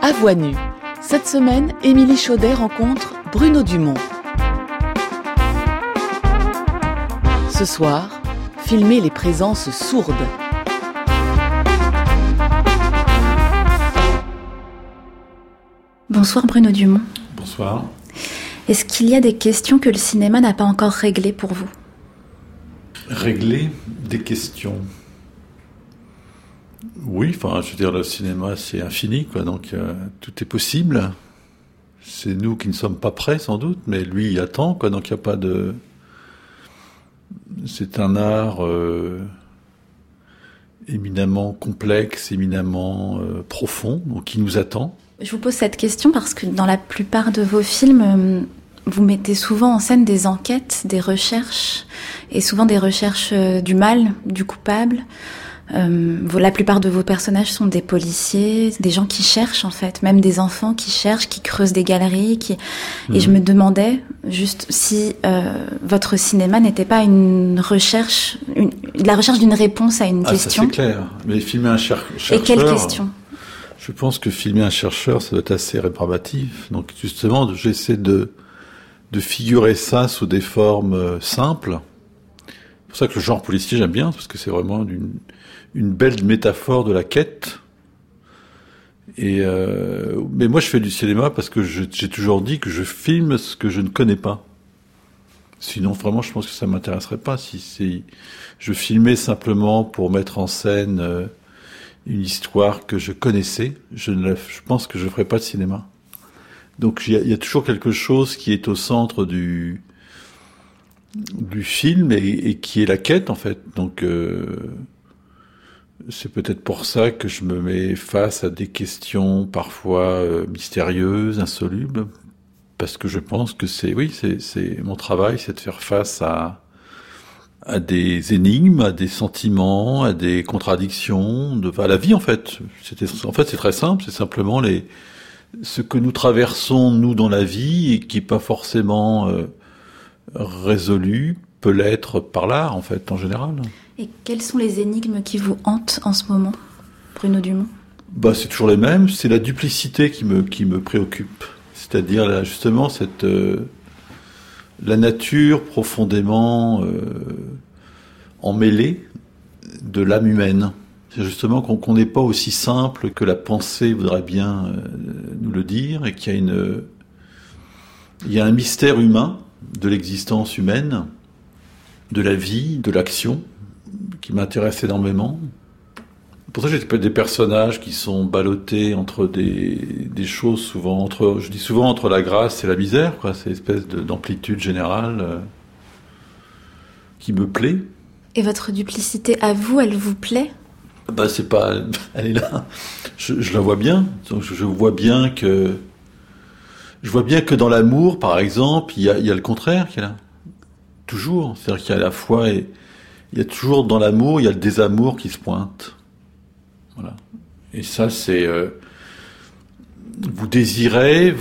À voix nue. Cette semaine, Émilie Chaudet rencontre Bruno Dumont. Ce soir, filmer les présences sourdes. Bonsoir Bruno Dumont. Bonsoir. Est-ce qu'il y a des questions que le cinéma n'a pas encore réglées pour vous ? Régler des questions. Oui, je veux dire, le cinéma c'est infini, quoi, donc tout est possible. C'est nous qui ne sommes pas prêts sans doute, mais lui il attend, quoi, donc il n'y a pas de... C'est un art éminemment complexe, éminemment profond, donc qui nous attend. Je vous pose cette question parce que dans la plupart de vos films, vous mettez souvent en scène des enquêtes, des recherches, et souvent des recherches du mal, du coupable. La plupart de vos personnages sont des policiers, des gens qui cherchent en fait, même des enfants qui cherchent, qui creusent des galeries. Et je me demandais juste si votre cinéma n'était pas une recherche, la recherche d'une réponse à une question. Ça c'est clair, mais filmer un chercheur... Et quelle question ? Je pense que filmer un chercheur, ça doit être assez rébarbatif. Donc justement, j'essaie de figurer ça sous des formes simples. C'est pour ça que le genre policier, j'aime bien, parce que c'est vraiment une belle métaphore de la quête. Mais moi, je fais du cinéma parce que j'ai toujours dit que je filme ce que je ne connais pas. Sinon, vraiment, je pense que ça m'intéresserait pas. Si je filmais simplement pour mettre en scène une histoire que je connaissais, je pense que je ferais pas de cinéma. Donc, il y a toujours quelque chose qui est au centre du film et qui est la quête, en fait. Donc, c'est peut-être pour ça que je me mets face à des questions parfois mystérieuses, insolubles, parce que je pense que c'est mon travail, c'est de faire face à des énigmes, à des sentiments, à des contradictions, à la vie en fait. C'est très simple, c'est simplement ce que nous traversons nous dans la vie et qui n'est pas forcément résolu, peut l'être par l'art en fait en général. Et quelles sont les énigmes qui vous hantent en ce moment, Bruno Dumont ? C'est toujours les mêmes. C'est la duplicité qui me préoccupe. C'est-à-dire justement la nature profondément emmêlée de l'âme humaine. C'est justement qu'on n'est pas aussi simple que la pensée voudrait bien nous le dire, et qu'il y a un mystère humain de l'existence humaine, de la vie, de l'action, qui m'intéresse énormément. Pour ça, j'ai des personnages qui sont ballottés entre des choses souvent entre la grâce et la misère, quoi. C'est une espèce d'amplitude générale qui me plaît. Et votre duplicité à vous, elle vous plaît ? C'est pas, elle est là. Je la vois bien. Donc je vois bien que dans l'amour, par exemple, il y a le contraire qui est là. Toujours. C'est-à-dire qu'il y a à la fois, il y a toujours dans l'amour, il y a le désamour qui se pointe. Voilà. Et ça, c'est... vous désirez,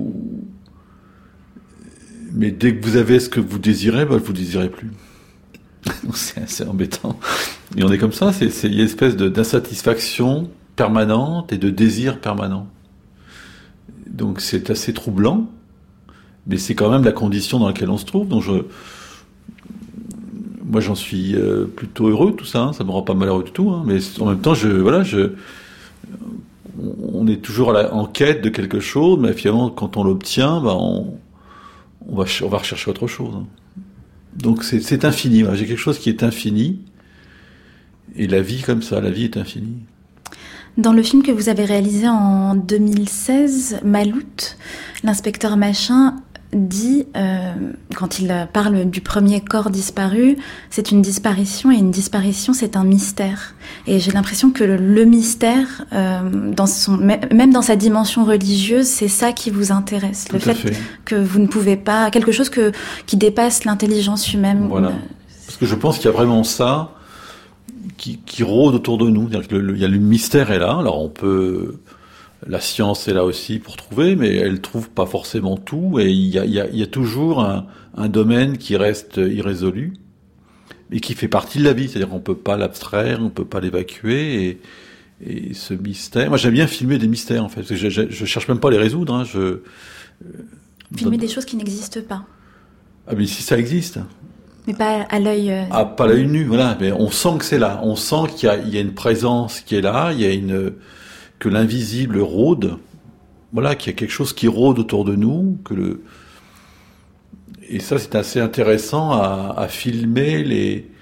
mais dès que vous avez ce que vous désirez, vous désirez plus. C'est assez embêtant. Et on est comme ça, il y a une espèce d'insatisfaction permanente et de désir permanent. Donc c'est assez troublant, mais c'est quand même la condition dans laquelle on se trouve. Donc moi, j'en suis plutôt heureux, tout ça. Ça me rend pas malheureux du tout. Mais en même temps, on est toujours en quête de quelque chose, mais finalement, quand on l'obtient, on va rechercher autre chose. Donc, c'est infini. J'ai quelque chose qui est infini. Et la vie, comme ça, la vie est infinie. Dans le film que vous avez réalisé en 2016, Maloute, l'inspecteur Machin dit, quand il parle du premier corps disparu, c'est une disparition, et une disparition, c'est un mystère. Et j'ai l'impression que le mystère, même dans sa dimension religieuse, c'est ça qui vous intéresse. Tout le fait que vous ne pouvez pas... Quelque chose qui dépasse l'intelligence humaine. Voilà. Parce que je pense qu'il y a vraiment ça qui rôde autour de nous. C'est-à-dire que le mystère est là. Alors on peut... La science est là aussi pour trouver, mais elle trouve pas forcément tout, et il y a toujours un domaine qui reste irrésolu et qui fait partie de la vie. C'est-à-dire qu'on peut pas l'abstraire, on peut pas l'évacuer, Et ce mystère, moi j'aime bien filmer des mystères en fait, parce que je cherche même pas à les résoudre. Hein, filmer des choses qui n'existent pas. Ah mais si ça existe. Mais pas à l'œil. Ah, pas à l'œil nu, voilà. Mais on sent que c'est là. On sent qu'il y a une présence qui est là. Il y a que l'invisible rôde. Voilà, qu'il y a quelque chose qui rôde autour de nous. Et ça, c'est assez intéressant à filmer les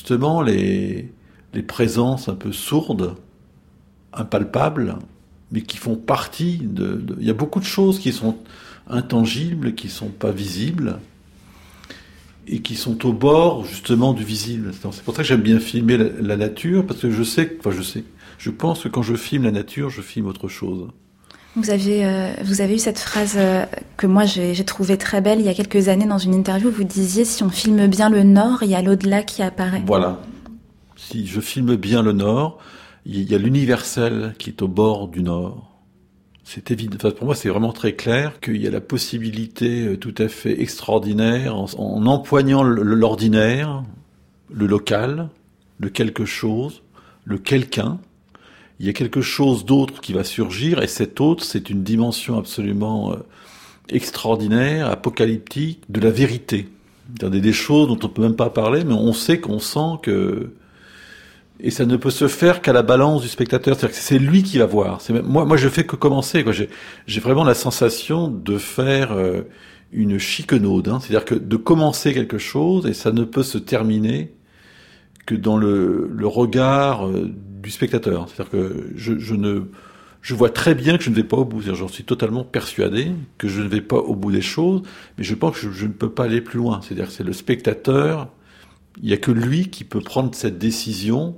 présences un peu sourdes, impalpables, mais qui font partie il y a beaucoup de choses qui sont intangibles, qui sont pas visibles, et qui sont au bord, justement, du visible. C'est pour ça que j'aime bien filmer la nature, parce que je pense que quand je filme la nature, je filme autre chose. Vous avez eu cette phrase que moi j'ai trouvée très belle il y a quelques années dans une interview. Vous disiez, si on filme bien le nord, il y a l'au-delà qui apparaît. Voilà. Si je filme bien le nord, il y a l'universel qui est au bord du nord. C'est évident. Enfin, pour moi, c'est vraiment très clair qu'il y a la possibilité tout à fait extraordinaire en empoignant l'ordinaire, le local, le quelque chose, le quelqu'un. Il y a quelque chose d'autre qui va surgir, et cet autre, c'est une dimension absolument extraordinaire, apocalyptique, de la vérité. C'est-à-dire des choses dont on peut même pas parler, mais on sait qu'on sent que... Et ça ne peut se faire qu'à la balance du spectateur. C'est-à-dire que c'est lui qui va voir. Moi, je fais que commencer, quoi. J'ai vraiment la sensation de faire une chiquenaude. Hein. C'est-à-dire que de commencer quelque chose, et ça ne peut se terminer que dans le regard du spectateur. C'est-à-dire que je vois très bien que je ne vais pas au bout. J'en suis totalement persuadé que je ne vais pas au bout des choses, mais je pense que je ne peux pas aller plus loin. C'est-à-dire que c'est le spectateur, il n'y a que lui qui peut prendre cette décision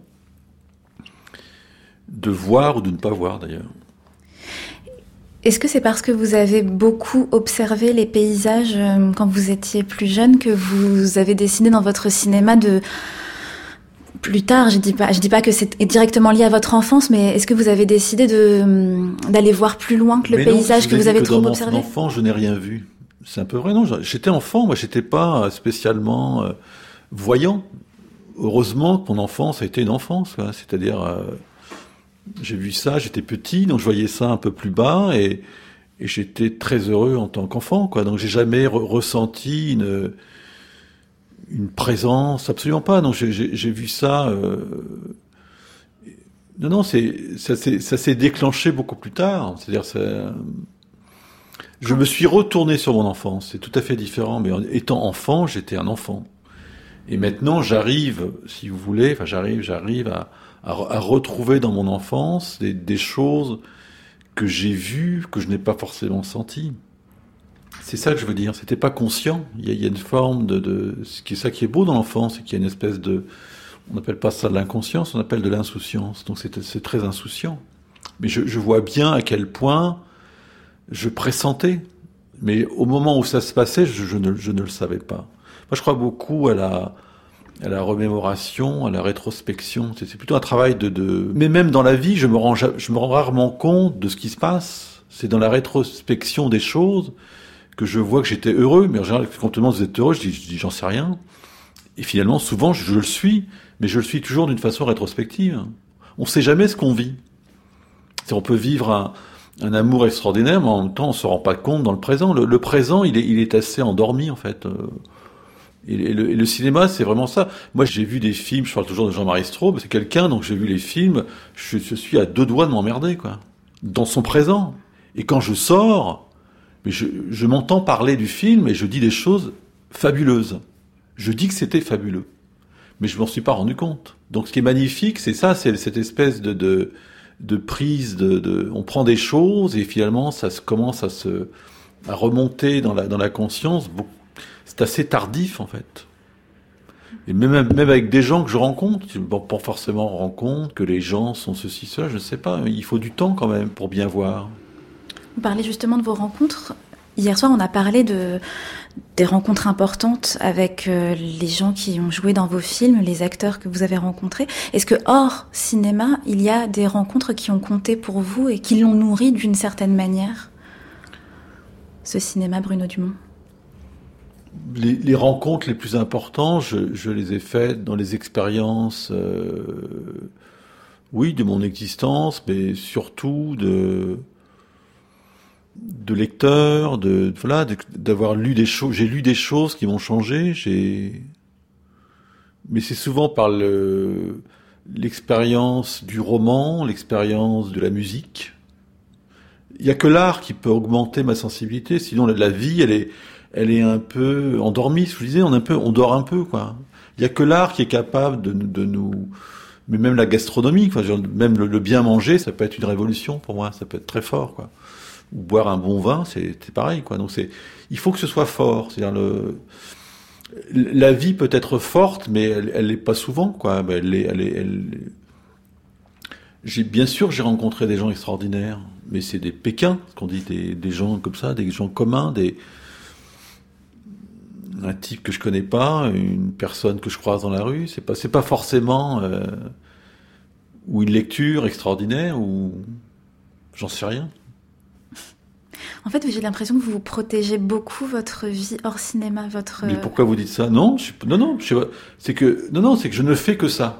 de voir ou de ne pas voir, d'ailleurs. Est-ce que c'est parce que vous avez beaucoup observé les paysages quand vous étiez plus jeune que vous avez décidé dans votre cinéma de... Plus tard, je dis pas que c'est directement lié à votre enfance, mais est-ce que vous avez décidé d'aller voir plus loin que le paysage que vous avez trop observé ? Dans mon enfant, je n'ai rien vu. C'est un peu vrai, non ? J'étais enfant, moi, j'étais pas spécialement voyant. Heureusement que mon enfance a été une enfance, quoi. C'est-à-dire, j'ai vu ça, j'étais petit, donc je voyais ça un peu plus bas, et j'étais très heureux en tant qu'enfant, quoi. Donc j'ai jamais ressenti une présence, absolument pas. Donc j'ai vu ça. Non, ça s'est déclenché beaucoup plus tard. C'est-à-dire, je me suis retourné sur mon enfance. C'est tout à fait différent. Mais étant enfant, j'étais un enfant. Et maintenant, j'arrive, si vous voulez, j'arrive à retrouver dans mon enfance des choses que j'ai vues, que je n'ai pas forcément senties. C'est ça que je veux dire. C'était pas conscient. Il y a une forme c'est ça qui est beau dans l'enfance, c'est qu'il y a une espèce on n'appelle pas ça de l'inconscience, on appelle de l'insouciance. Donc c'est très insouciant. Mais je vois bien à quel point je pressentais. Mais au moment où ça se passait, je ne le savais pas. Moi, je crois beaucoup à la remémoration, à la rétrospection. C'est plutôt un travail Mais même dans la vie, je me rends rarement compte de ce qui se passe. C'est dans la rétrospection des choses que je vois que j'étais heureux, mais en général, quand tout le monde vous êtes heureux, je dis j'en sais rien. Et finalement, souvent, je le suis, mais je le suis toujours d'une façon rétrospective. On ne sait jamais ce qu'on vit. On peut vivre un amour extraordinaire, mais en même temps, on ne se rend pas compte dans le présent. Le présent, il est assez endormi, en fait. Et le cinéma, c'est vraiment ça. Moi, j'ai vu des films, je parle toujours de Jean-Marie Straub, c'est quelqu'un, donc j'ai vu les films, je suis à 2 doigts de m'emmerder, quoi. Dans son présent. Et quand je sors... Mais je m'entends parler du film et je dis des choses fabuleuses. Je dis que c'était fabuleux. Mais je m'en suis pas rendu compte. Donc ce qui est magnifique, c'est ça, c'est cette espèce de prise on prend des choses et finalement ça commence à remonter dans la conscience. C'est assez tardif, en fait. Et même avec des gens que je rencontre, pas forcément rencontre que les gens sont ceci, cela, je ne sais pas. Il faut du temps quand même pour bien voir. Vous parlez justement de vos rencontres. Hier soir, on a parlé des rencontres importantes avec les gens qui ont joué dans vos films, les acteurs que vous avez rencontrés. Est-ce que hors cinéma, il y a des rencontres qui ont compté pour vous et qui l'ont nourri d'une certaine manière, ce cinéma Bruno Dumont ? Les rencontres les plus importantes, je les ai faites dans les expériences Oui, de mon existence, mais surtout de lecteurs, d'avoir lu des choses. J'ai lu des choses qui m'ont changé. Mais c'est souvent par l'expérience du roman, l'expérience de la musique. Il y a que l'art qui peut augmenter ma sensibilité. Sinon, la vie, elle est un peu endormie. Je vous disais, on dort un peu, quoi. Il y a que l'art qui est capable de nous. Mais même la gastronomie, même le bien manger, ça peut être une révolution pour moi. Ça peut être très fort, quoi. Ou boire un bon vin, c'est pareil, quoi. Donc il faut que ce soit fort. C'est-à-dire la vie peut être forte, mais elle l'est pas souvent, quoi. Bien sûr, j'ai rencontré des gens extraordinaires, mais c'est des Pékins, ce qu'on dit, des gens comme ça, des gens communs, un type que je connais pas, une personne que je croise dans la rue. C'est pas forcément ou une lecture extraordinaire ou j'en sais rien. En fait, j'ai l'impression que vous protégez beaucoup votre vie hors cinéma, Mais pourquoi vous dites ça ? Non, c'est que je ne fais que ça.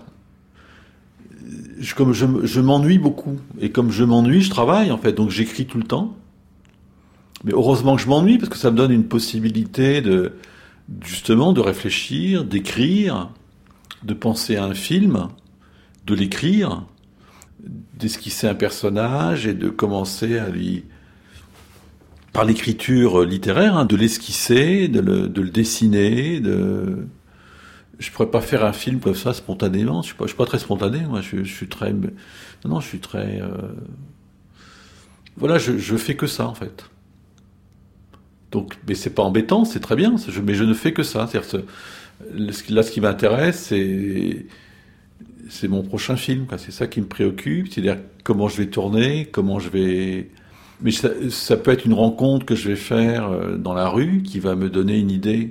Comme je m'ennuie beaucoup, et comme je m'ennuie, je travaille en fait, donc j'écris tout le temps. Mais heureusement que je m'ennuie parce que ça me donne une possibilité justement de réfléchir, d'écrire, de penser à un film, de l'écrire, d'esquisser un personnage et de commencer à par l'écriture littéraire, de l'esquisser, de le dessiner, Je pourrais pas faire un film comme ça spontanément. Je suis pas très spontané. Moi, je suis très. Non, je suis très. Voilà, je fais que ça en fait. Donc, mais c'est pas embêtant, c'est très bien. Mais je ne fais que ça. C'est-à-dire là, ce qui m'intéresse, c'est mon prochain film. Quoi. C'est ça qui me préoccupe. C'est-à-dire comment je vais tourner, comment je vais. Mais ça peut être une rencontre que je vais faire dans la rue qui va me donner une idée.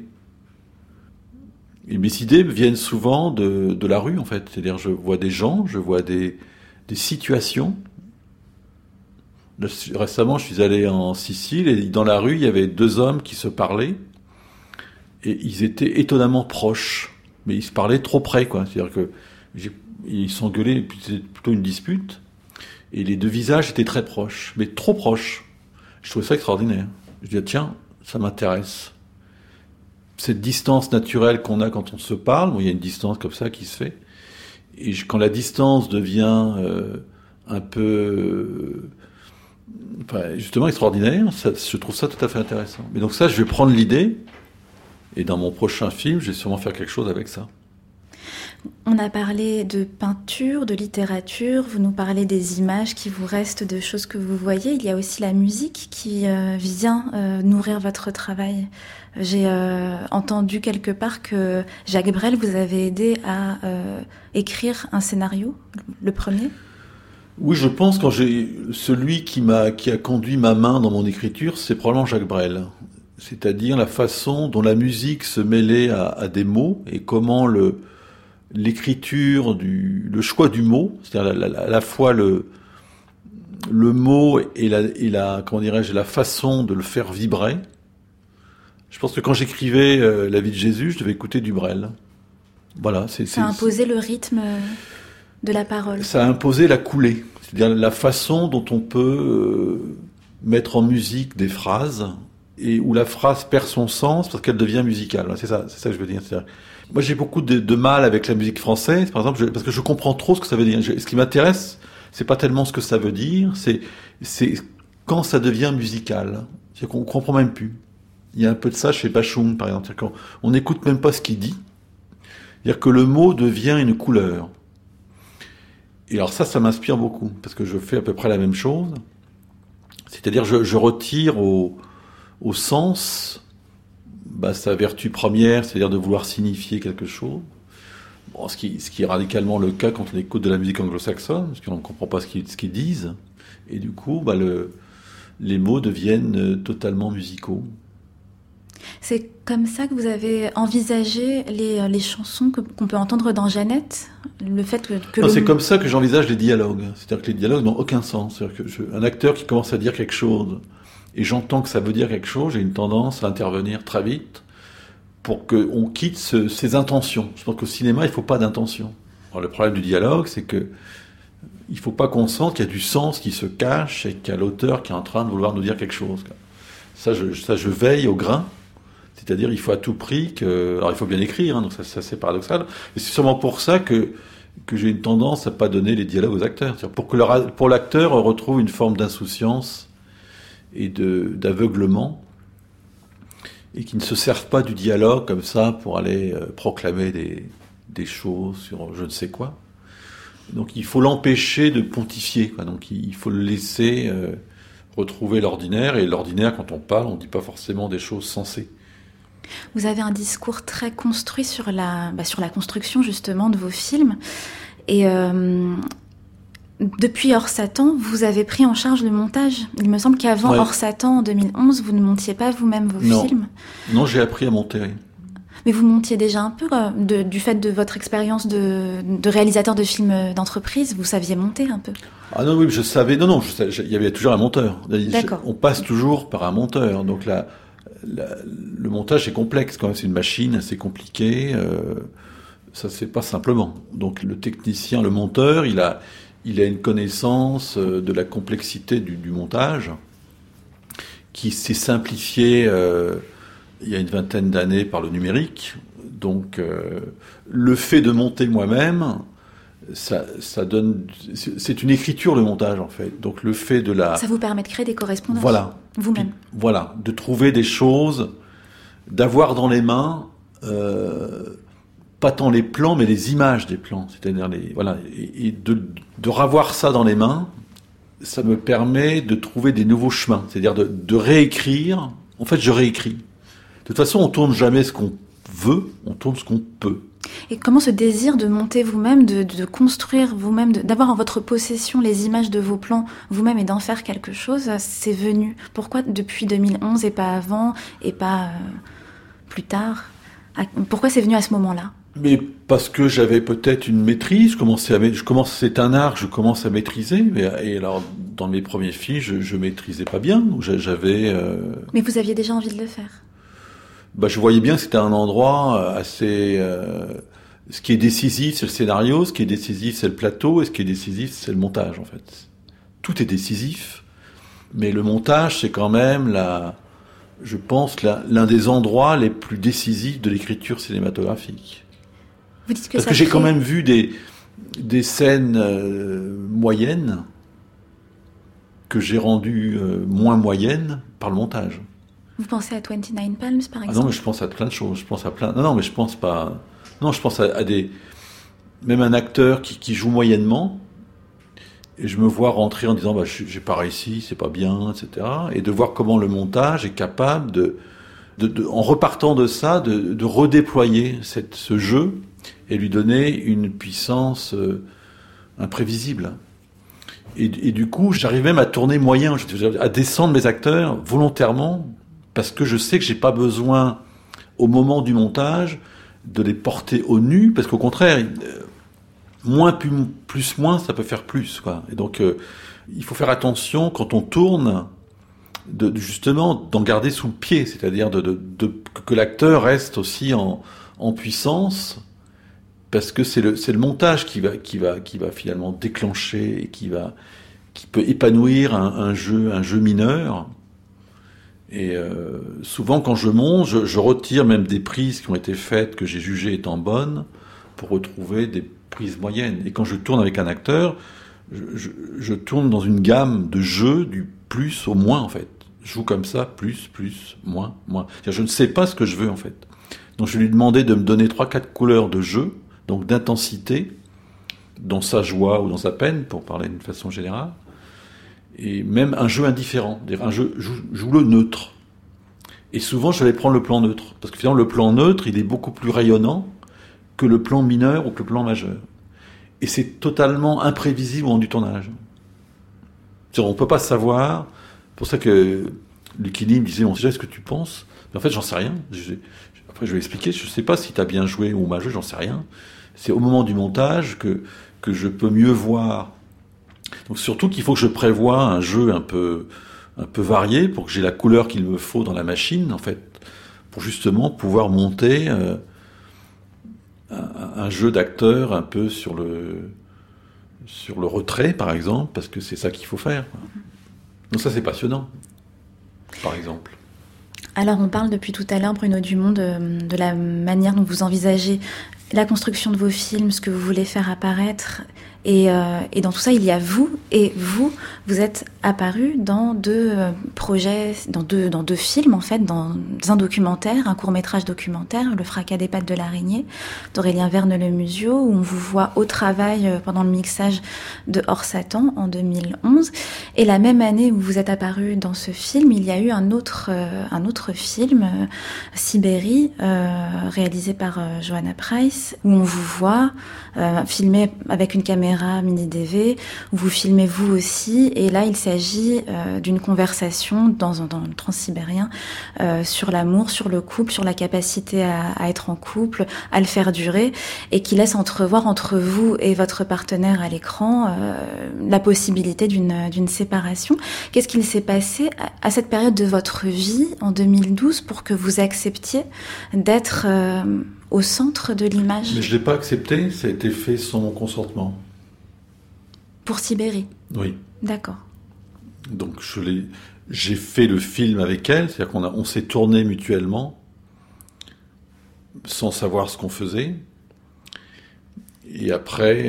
Et mes idées viennent souvent de la rue, en fait. C'est-à-dire, je vois des gens, je vois des situations. Récemment, je suis allé en Sicile et dans la rue, il y avait deux hommes qui se parlaient et ils étaient étonnamment proches. Mais ils se parlaient trop près, quoi. C'est-à-dire que ils s'engueulaient, puis c'était plutôt une dispute. Et les deux visages étaient très proches, mais trop proches. Je trouvais ça extraordinaire. Je dis, tiens, ça m'intéresse. Cette distance naturelle qu'on a quand on se parle, il y a une distance comme ça qui se fait. Et quand la distance devient un peu, justement extraordinaire, je trouve ça tout à fait intéressant. Mais donc ça, je vais prendre l'idée, et dans mon prochain film, je vais sûrement faire quelque chose avec ça. On a parlé de peinture, de littérature, vous nous parlez des images qui vous restent, de choses que vous voyez. Il y a aussi la musique qui vient nourrir votre travail. J'ai entendu quelque part que Jacques Brel vous avait aidé à écrire un scénario, le premier. Oui, je pense que celui qui a conduit ma main dans mon écriture, c'est probablement Jacques Brel. C'est-à-dire la façon dont la musique se mêlait à des mots et comment l'écriture, le choix du mot, c'est-à-dire à la fois le mot et comment dirais-je, la façon de le faire vibrer. Je pense que quand j'écrivais La vie de Jésus, je devais écouter du Brel. Voilà, ça a imposé le rythme de la parole. Ça a imposé la coulée, c'est-à-dire la façon dont on peut mettre en musique des phrases et où la phrase perd son sens parce qu'elle devient musicale. C'est ça que je veux dire. Moi, j'ai beaucoup de mal avec la musique française, par exemple, parce que je comprends trop ce que ça veut dire. Ce qui m'intéresse, c'est pas tellement ce que ça veut dire, c'est quand ça devient musical. C'est qu'on comprend même plus. Il y a un peu de ça chez Bachung, par exemple. C'est-à-dire qu'on n'écoute même pas ce qu'il dit. C'est-à-dire que le mot devient une couleur. Et alors ça m'inspire beaucoup, parce que je fais à peu près la même chose. C'est-à-dire, je retire au sens sa vertu première, c'est-à-dire de vouloir signifier quelque chose. Bon, ce qui est radicalement le cas quand on écoute de la musique anglo-saxonne, parce qu'on ne comprend pas ce qu'ils disent. Et du coup, les mots deviennent totalement musicaux. C'est comme ça que vous avez envisagé les chansons qu'on peut entendre dans Jeannette ? Le fait que non, c'est comme ça que j'envisage les dialogues. C'est-à-dire que les dialogues n'ont aucun sens. C'est-à-dire que un acteur qui commence à dire quelque chose, et j'entends que ça veut dire quelque chose, j'ai une tendance à intervenir très vite pour qu'on quitte ses intentions. Je pense qu'au cinéma, il ne faut pas d'intention. Alors, le problème du dialogue, c'est que il faut pas qu'on sente qu'il y a du sens qui se cache et qu'il y a l'auteur qui est en train de vouloir nous dire quelque chose. Ça, je veille au grain. C'est-à-dire, il faut à tout prix que... Alors, il faut bien écrire, hein, donc ça c'est paradoxal. Et c'est sûrement pour ça que j'ai une tendance à pas donner les dialogues aux acteurs. C'est-à-dire pour l'acteur retrouve une forme d'insouciance et d'aveuglement, et qui ne se servent pas du dialogue comme ça pour aller proclamer des choses sur je ne sais quoi. Donc il faut l'empêcher de pontifier, quoi. Donc il faut le laisser retrouver l'ordinaire, et l'ordinaire, quand on parle, on ne dit pas forcément des choses sensées. Vous avez un discours très construit sur la construction justement de vos films, et depuis Hors Satan, vous avez pris en charge le montage. Il me semble qu'avant Hors Satan, en 2011, vous ne montiez pas vous-même vos films. Non, j'ai appris à monter. Mais vous montiez déjà un peu, du fait de votre expérience de réalisateur de films d'entreprise, vous saviez monter un peu? Ah non, oui, je savais. Non, il y avait toujours un monteur. D'accord. On passe toujours par un monteur. Donc le montage est complexe quand même. C'est une machine assez compliquée. Ça se fait pas simplement. Donc le technicien, le monteur, il a une connaissance de la complexité du montage qui s'est simplifiée il y a une vingtaine d'années par le numérique. Donc le fait de monter moi-même, ça donne... C'est une écriture, le montage, en fait. Donc le fait de la... Ça vous permet de créer des correspondances. Voilà. Vous-même. Voilà. De trouver des choses, d'avoir dans les mains... pas tant les plans, mais les images des plans. C'est-à-dire et de revoir ça dans les mains, ça me permet de trouver des nouveaux chemins. C'est-à-dire de réécrire. En fait, je réécris. De toute façon, on tourne jamais ce qu'on veut, on tourne ce qu'on peut. Et comment ce désir de monter vous-même, de construire vous-même, d'avoir en votre possession les images de vos plans vous-même et d'en faire quelque chose, c'est venu? Pourquoi depuis 2011 et pas avant, et pas plus tard? Pourquoi c'est venu à ce moment-là? Mais parce que j'avais peut-être une maîtrise, c'est un art que je commence à maîtriser, et alors dans mes premiers films, je maîtrisais pas bien, donc j'avais... Mais vous aviez déjà envie de le faire? Je voyais bien que c'était un endroit assez... ce qui est décisif, c'est le scénario, ce qui est décisif, c'est le plateau, et ce qui est décisif, c'est le montage, en fait. Tout est décisif, mais le montage, c'est quand même je pense, l'un des endroits les plus décisifs de l'écriture cinématographique. Vous dites que Parce que j'ai quand même vu des scènes moyennes que j'ai rendues moins moyennes par le montage. Vous pensez à 29 Palms, par exemple? Ah non, mais je pense à plein de choses. Non, mais je pense pas... Non, je pense à des... Même un acteur qui joue moyennement, et je me vois rentrer en disant j'ai pas réussi, c'est pas bien, etc. Et de voir comment le montage est capable en repartant de ça, de redéployer ce jeu et lui donner une puissance imprévisible. Et du coup, j'arrive même à tourner moyen, à descendre mes acteurs volontairement, parce que je sais que j'ai pas besoin, au moment du montage, de les porter au nu, parce qu'au contraire, moins plus moins, ça peut faire plus, quoi. Et donc, il faut faire attention quand on tourne, justement d'en garder sous le pied, c'est-à-dire que l'acteur reste aussi en puissance, parce que c'est le montage qui va finalement déclencher et qui peut épanouir un jeu mineur. Et souvent, quand je monte, je retire même des prises qui ont été faites que j'ai jugées étant bonnes pour retrouver des prises moyennes. Et quand je tourne avec un acteur, je tourne dans une gamme de jeux du plus au moins, en fait. Je joue comme ça, plus, moins. Je ne sais pas ce que je veux, en fait. Donc je lui ai demandé de me donner 3-4 couleurs de jeu, donc d'intensité, dans sa joie ou dans sa peine, pour parler d'une façon générale. Et même un jeu indifférent, un jeu, joue le neutre. Et souvent, je vais prendre le plan neutre. Parce que finalement, le plan neutre, il est beaucoup plus rayonnant que le plan mineur ou que le plan majeur. Et c'est totalement imprévisible au moment du tournage. C'est-à-dire, on ne peut pas savoir. C'est pour ça que Lucchini me disait, on sait déjà ce que tu penses. Mais en fait, j'en sais rien. Après, je vais expliquer. Je ne sais pas si tu as bien joué ou mal joué, j'en sais rien. C'est au moment du montage que je peux mieux voir. Donc surtout qu'il faut que je prévoie un jeu un peu varié pour que j'ai la couleur qu'il me faut dans la machine, en fait, pour justement pouvoir monter un jeu d'acteur un peu sur sur le retrait, par exemple, parce que c'est ça qu'il faut faire. Donc ça, c'est passionnant, par exemple. Alors, on parle depuis tout à l'heure, Bruno Dumont, de la manière dont vous envisagez la construction de vos films, ce que vous voulez faire apparaître. Et dans tout ça, il y a vous. Et vous êtes apparu dans deux projets, dans deux films, en fait, dans un documentaire, un court-métrage documentaire, Le fracas des pattes de l'araignée, d'Aurélien Verne-Lemusio, où on vous voit au travail pendant le mixage de Hors Satan en 2011. Et la même année où vous êtes apparu dans ce film, il y a eu un autre film, Sibérie, réalisé par Johanna Price, où on vous voit filmer avec une caméra mini DV, où vous filmez vous aussi, et là il s'agit d'une conversation dans le transsibérien sur l'amour, sur le couple, sur la capacité à être en couple, à le faire durer, et qui laisse entrevoir entre vous et votre partenaire à l'écran la possibilité d'une séparation. Qu'est-ce qu'il s'est passé à cette période de votre vie, en 2012, pour que vous acceptiez d'être au centre de l'image? Mais je ne l'ai pas accepté, ça a été fait sans mon consentement. Pour Sibérie? Oui. D'accord. Donc j'ai fait le film avec elle, c'est-à-dire qu'on s'est tourné mutuellement, sans savoir ce qu'on faisait. Et après,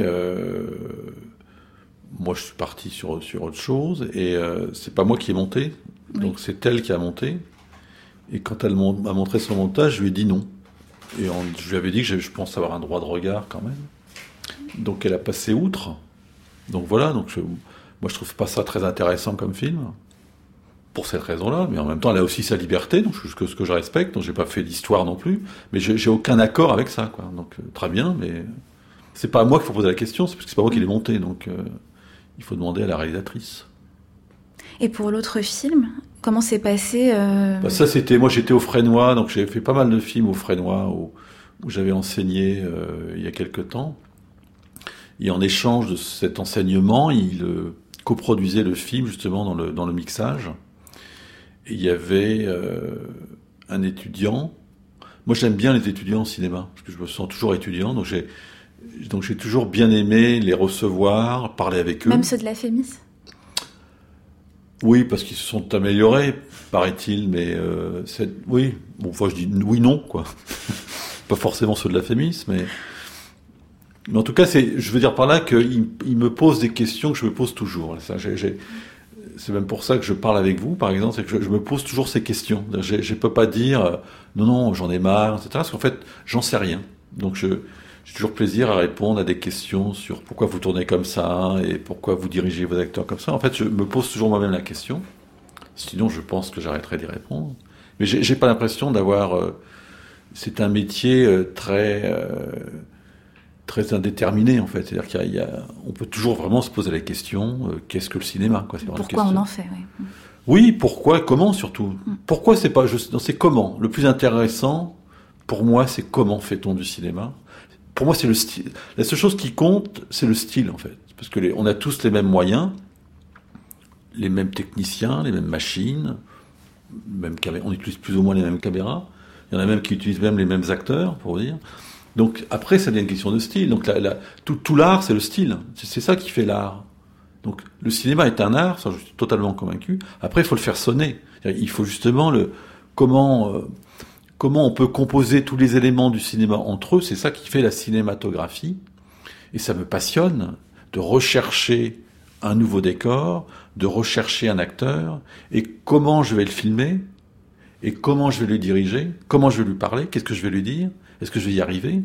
moi je suis parti sur autre chose, et c'est pas moi qui ai monté, donc c'est elle qui a monté. Et quand elle m'a montré son montage, je lui ai dit non. Et je lui avais dit que je pense avoir un droit de regard quand même. Donc elle a passé outre. Donc voilà, moi je trouve pas ça très intéressant comme film, pour cette raison-là, mais en même temps elle a aussi sa liberté, donc ce que je respecte, donc j'ai pas fait d'histoire non plus, mais j'ai aucun accord avec ça, quoi. Donc très bien, mais c'est pas à moi qu'il faut poser la question, c'est parce que c'est pas moi qui l'ai monté, donc il faut demander à la réalisatrice. Et pour l'autre film, comment s'est passé Ça moi j'étais au Fresnoy, donc j'ai fait pas mal de films au Fresnoy, où j'avais enseigné il y a quelque temps. Et en échange de cet enseignement, il coproduisait le film justement dans le mixage. Et il y avait un étudiant. Moi, j'aime bien les étudiants en cinéma parce que je me sens toujours étudiant. Donc j'ai toujours bien aimé les recevoir, parler avec eux. Même ceux de la Fémis? Oui, parce qu'ils se sont améliorés, paraît-il. Mais oui. Bon, enfin, je dis oui, non, quoi. Pas forcément ceux de la Fémis, mais en tout cas, je veux dire par là qu'il me pose des questions que je me pose toujours. C'est même pour ça que je parle avec vous, par exemple, c'est que je me pose toujours ces questions. Je ne peux pas dire non, j'en ai marre, etc. Parce qu'en fait, j'en sais rien. Donc j'ai toujours plaisir à répondre à des questions sur pourquoi vous tournez comme ça et pourquoi vous dirigez vos acteurs comme ça. En fait, je me pose toujours moi-même la question. Sinon, je pense que j'arrêterai d'y répondre. Mais j'ai pas l'impression d'avoir... c'est un métier très indéterminé, en fait. C'est-à-dire on peut toujours vraiment se poser la question, qu'est-ce que le cinéma, quoi. Pourquoi on en fait, oui. Oui, pourquoi, comment surtout. Pourquoi c'est pas juste... Non, c'est comment. Le plus intéressant, pour moi, c'est comment fait-on du cinéma. Pour moi, c'est le style. La seule chose qui compte, c'est le style, en fait. Parce que on a tous les mêmes moyens, les mêmes techniciens, les mêmes machines, on utilise plus ou moins les mêmes caméras. Il y en a même qui utilisent même les mêmes acteurs, pour vous dire. Donc après, ça devient une question de style. Donc tout l'art, c'est le style. C'est ça qui fait l'art. Donc le cinéma est un art, ça je suis totalement convaincu. Après, il faut le faire sonner. Il faut justement comment on peut composer tous les éléments du cinéma entre eux. C'est ça qui fait la cinématographie. Et ça me passionne de rechercher un nouveau décor, de rechercher un acteur, et comment je vais le filmer, et comment je vais le diriger, comment je vais lui parler, qu'est-ce que je vais lui dire, est-ce que je vais y arriver?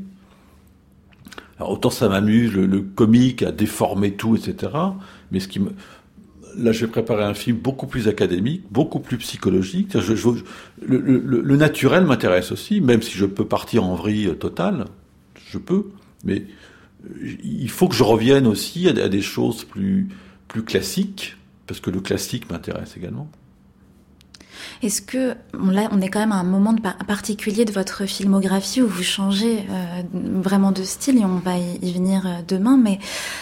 Alors autant ça m'amuse, le comique à déformer tout, etc. Mais là, je vais préparer un film beaucoup plus académique, beaucoup plus psychologique. Le naturel m'intéresse aussi, même si je peux partir en vrille totale, je peux, mais il faut que je revienne aussi à des choses plus classiques, parce que le classique m'intéresse également. Est-ce que, là, on est quand même à un moment particulier de votre filmographie où vous changez vraiment de style, et on va y venir demain, mais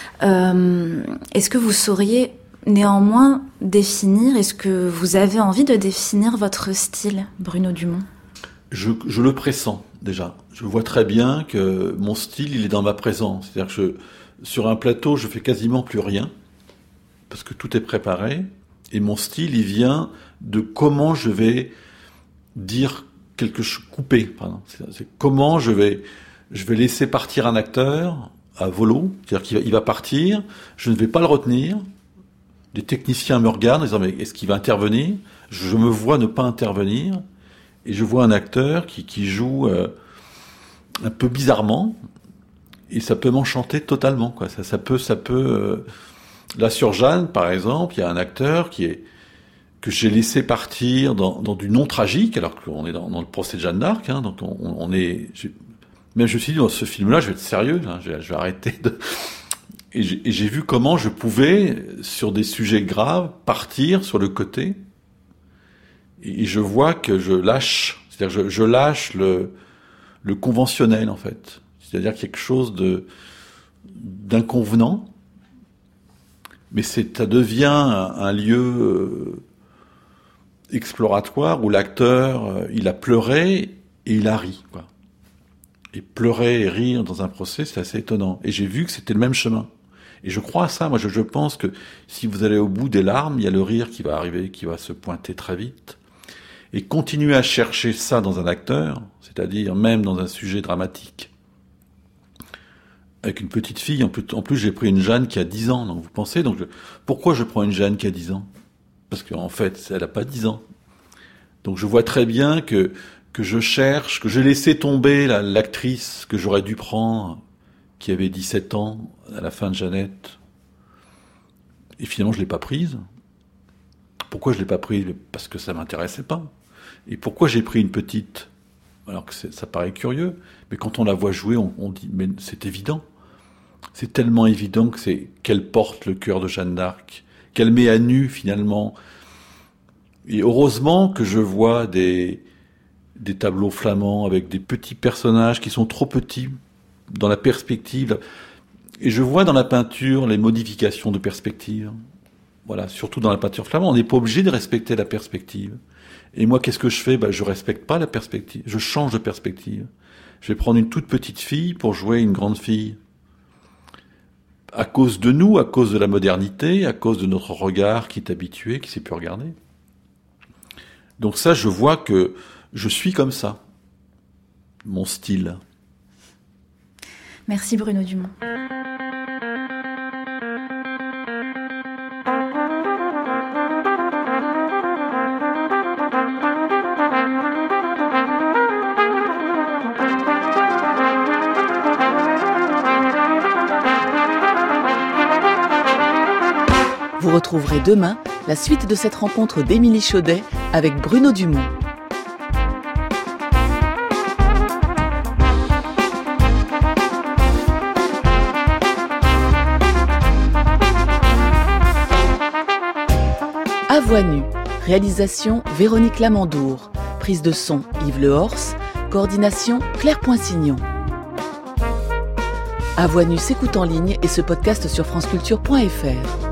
est-ce que vous sauriez néanmoins définir, est-ce que vous avez envie de définir votre style, Bruno Dumont? Je le pressens, déjà. Je vois très bien que mon style, il est dans ma présence. C'est-à-dire que Sur un plateau, je fais quasiment plus rien, parce que tout est préparé, et mon style, il vient de comment je vais dire quelque chose, couper, pardon. C'est comment je vais laisser partir un acteur à volo, c'est-à-dire qu'il va partir, je ne vais pas le retenir, les techniciens me regardent en disant, mais est-ce qu'il va intervenir? Je me vois ne pas intervenir, et je vois un acteur qui joue un peu bizarrement, et ça peut m'enchanter totalement, quoi. Ça peut. Là sur Jeanne, par exemple, il y a un acteur que j'ai laissé partir dans du non tragique, alors qu'on est dans le procès de Jeanne d'Arc, hein, donc on est. Même je me suis dit, dans ce film-là, je vais être sérieux, hein, je vais arrêter de. Et j'ai vu comment je pouvais, sur des sujets graves, partir sur le côté. Et je vois que je lâche, c'est-à-dire je lâche le conventionnel, en fait. C'est-à-dire quelque chose d'inconvenant, mais ça devient un lieu exploratoire où l'acteur, il a pleuré et il a ri, quoi. Et pleurer et rire dans un procès, c'est assez étonnant. Et j'ai vu que c'était le même chemin. Et je crois à ça. Moi, je pense que si vous allez au bout des larmes, il y a le rire qui va arriver, qui va se pointer très vite. Et continuer à chercher ça dans un acteur, c'est-à-dire même dans un sujet dramatique, avec une petite fille, en plus j'ai pris une Jeanne qui a 10 ans, donc vous pensez, pourquoi je prends une Jeanne qui a 10 ans? Parce qu'en fait, elle n'a pas 10 ans. Donc je vois très bien que je cherche, que j'ai laissé tomber l'actrice que j'aurais dû prendre, qui avait 17 ans, à la fin de Jeannette. Et finalement, je l'ai pas prise. Pourquoi je l'ai pas prise? Parce que ça m'intéressait pas. Et pourquoi j'ai pris une petite? Alors que ça paraît curieux, mais quand on la voit jouer, on dit, mais c'est évident. C'est tellement évident qu'elle porte le cœur de Jeanne d'Arc, qu'elle met à nu, finalement. Et heureusement que je vois des tableaux flamands avec des petits personnages qui sont trop petits dans la perspective. Et je vois dans la peinture les modifications de perspective. Voilà, surtout dans la peinture flamande, on n'est pas obligé de respecter la perspective. Et moi, qu'est-ce que je fais? Je respecte pas la perspective. Je change de perspective. Je vais prendre une toute petite fille pour jouer une grande fille. À cause de nous, à cause de la modernité, à cause de notre regard qui est habitué, qui sait plus regarder. Donc ça, je vois que je suis comme ça. Mon style. Merci Bruno Dumont. Vous retrouverez demain la suite de cette rencontre d'Émilie Chaudet avec Bruno Dumont. À voix nue, réalisation Véronique Lamandour, prise de son Yves Lehors, coordination Claire Poinsignon. À voix nue s'écoute en ligne et se podcast sur franceculture.fr.